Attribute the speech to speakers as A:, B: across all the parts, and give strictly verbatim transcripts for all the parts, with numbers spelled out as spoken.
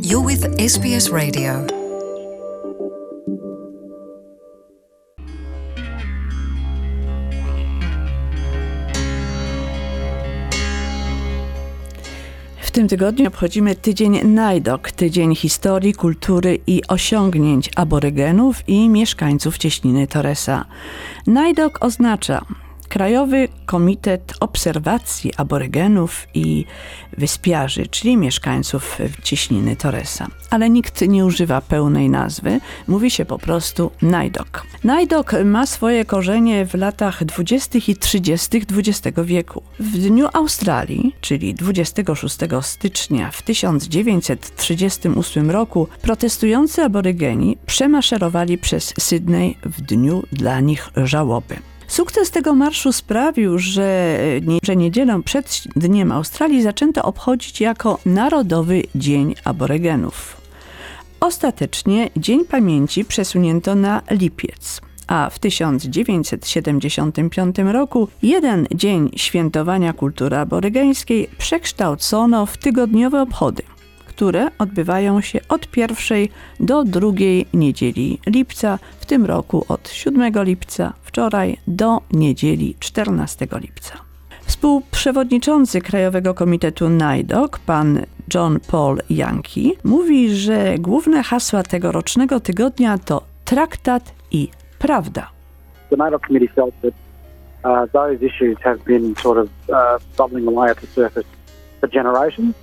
A: You're with S B S Radio.
B: W tym tygodniu obchodzimy tydzień Naidok, tydzień historii, kultury i osiągnięć aborygenów i mieszkańców cieśniny Torresa. Naidok oznacza Krajowy Komitet Obserwacji Aborygenów i Wyspiarzy, czyli mieszkańców cieśniny Torresa. Ale nikt nie używa pełnej nazwy, mówi się po prostu Naidok. Naidok ma swoje korzenie w latach dwudziestych i trzydziestych dwudziestego wieku. W Dniu Australii, czyli dwudziestego szóstego stycznia w tysiąc dziewięćset trzydziestym ósmym roku, protestujący aborygeni przemaszerowali przez Sydney w dniu dla nich żałoby. Sukces tego marszu sprawił, że, że niedzielę przed Dniem Australii zaczęto obchodzić jako Narodowy Dzień Aborygenów. Ostatecznie Dzień Pamięci przesunięto na lipiec, a w tysiąc dziewięćset siedemdziesiątym piątym roku jeden dzień świętowania kultury aborygeńskiej przekształcono w tygodniowe obchody, które odbywają się od pierwszej do drugiej niedzieli lipca, w tym roku od siódmego lipca, wczoraj do niedzieli czternastego lipca. Współprzewodniczący Krajowego Komitetu Naidok, pan John Paul Yankee, mówi, że główne hasła tegorocznego tygodnia to traktat i prawda.
C: The Naidok Committee felt that uh, those issues have been sort of uh, bubbling away at the surface for generations.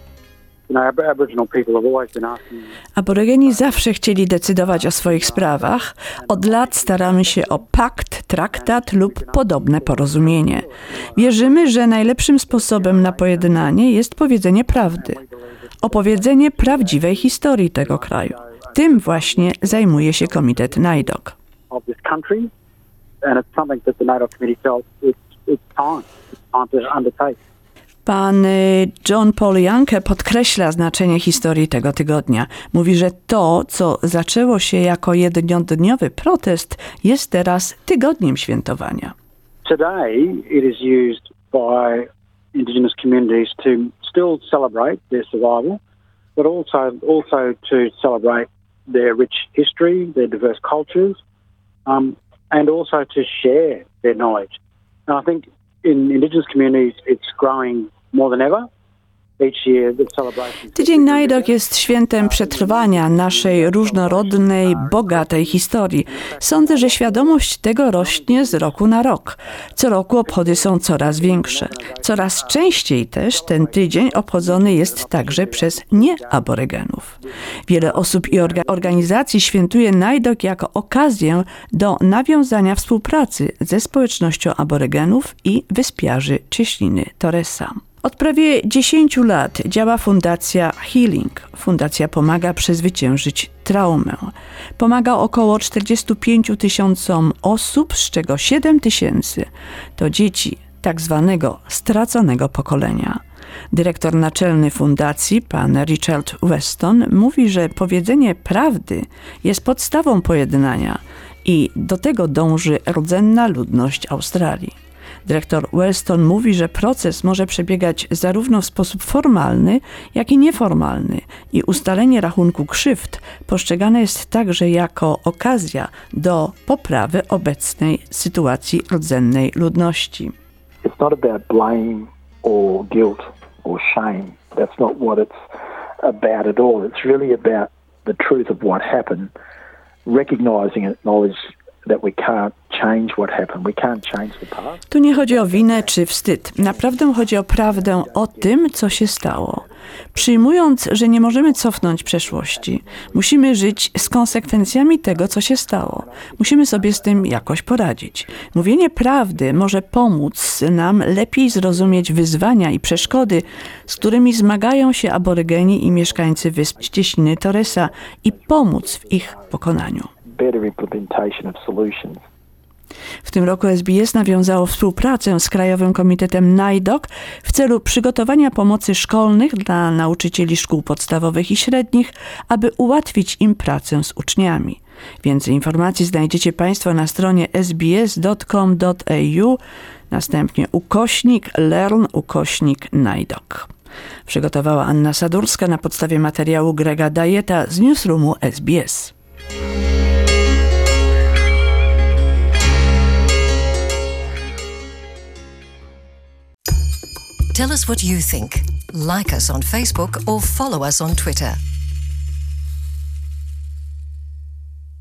B: Aborygeni zawsze chcieli decydować o swoich sprawach. Od lat staramy się o pakt, traktat lub podobne porozumienie. Wierzymy, że najlepszym sposobem na pojednanie jest powiedzenie prawdy. Opowiedzenie prawdziwej historii tego kraju. Tym właśnie zajmuje się Komitet Naidok. Pan John Paul Yankee podkreśla znaczenie historii tego tygodnia. Mówi, że to, co zaczęło się jako jednodniowy protest, jest teraz tygodniem świętowania.
C: Today it is used by indigenous communities to still celebrate their survival, but also also to celebrate their rich history, their diverse cultures, um, and also to share their knowledge. And I think in indigenous communities it's growing more than ever.
B: Tydzień Naidok jest świętem przetrwania naszej różnorodnej, bogatej historii. Sądzę, że świadomość tego rośnie z roku na rok. Co roku obchody są coraz większe. Coraz częściej też ten tydzień obchodzony jest także przez nieaborygenów. Wiele osób i orga- organizacji świętuje Naidok jako okazję do nawiązania współpracy ze społecznością aborygenów i wyspiarzy cieśniny Torresa. Od prawie dziesięciu lat działa Fundacja Healing. Fundacja pomaga przezwyciężyć traumę. Pomaga około czterdziestu pięciu tysiącom osób, z czego siedem tysięcy to dzieci tak zwanego straconego pokolenia. Dyrektor naczelny fundacji, pan Richard Weston, mówi, że powiedzenie prawdy jest podstawą pojednania i do tego dąży rdzenna ludność Australii. Dyrektor Weston mówi, że proces może przebiegać zarówno w sposób formalny, jak i nieformalny i ustalenie rachunku krzywd postrzegane jest także jako okazja do poprawy obecnej sytuacji rdzennej ludności.
D: It's not about blame or guilt or shame. That's not what it's about at all. It's really about the truth of what happened, recognizing and acknowledging that we can't change what happened. We can't change the past.
B: Tu nie chodzi o winę czy wstyd. Naprawdę chodzi o prawdę o tym, co się stało. Przyjmując, że nie możemy cofnąć przeszłości, musimy żyć z konsekwencjami tego, co się stało. Musimy sobie z tym jakoś poradzić. Mówienie prawdy może pomóc nam lepiej zrozumieć wyzwania i przeszkody, z którymi zmagają się aborygeni i mieszkańcy wysp cieśniny Torresa i pomóc w ich pokonaniu. W tym roku S B S nawiązało współpracę z Krajowym Komitetem Naidok w celu przygotowania pomocy szkolnych dla nauczycieli szkół podstawowych i średnich, aby ułatwić im pracę z uczniami. Więcej informacji znajdziecie Państwo na stronie s b s dot com dot a u, następnie ukośnik learn ukośnik Naidok. Przygotowała Anna Sadurska na podstawie materiału Grega Dajeta z newsroomu S B S.
A: Tell us what you think. Like us on Facebook or follow us on Twitter.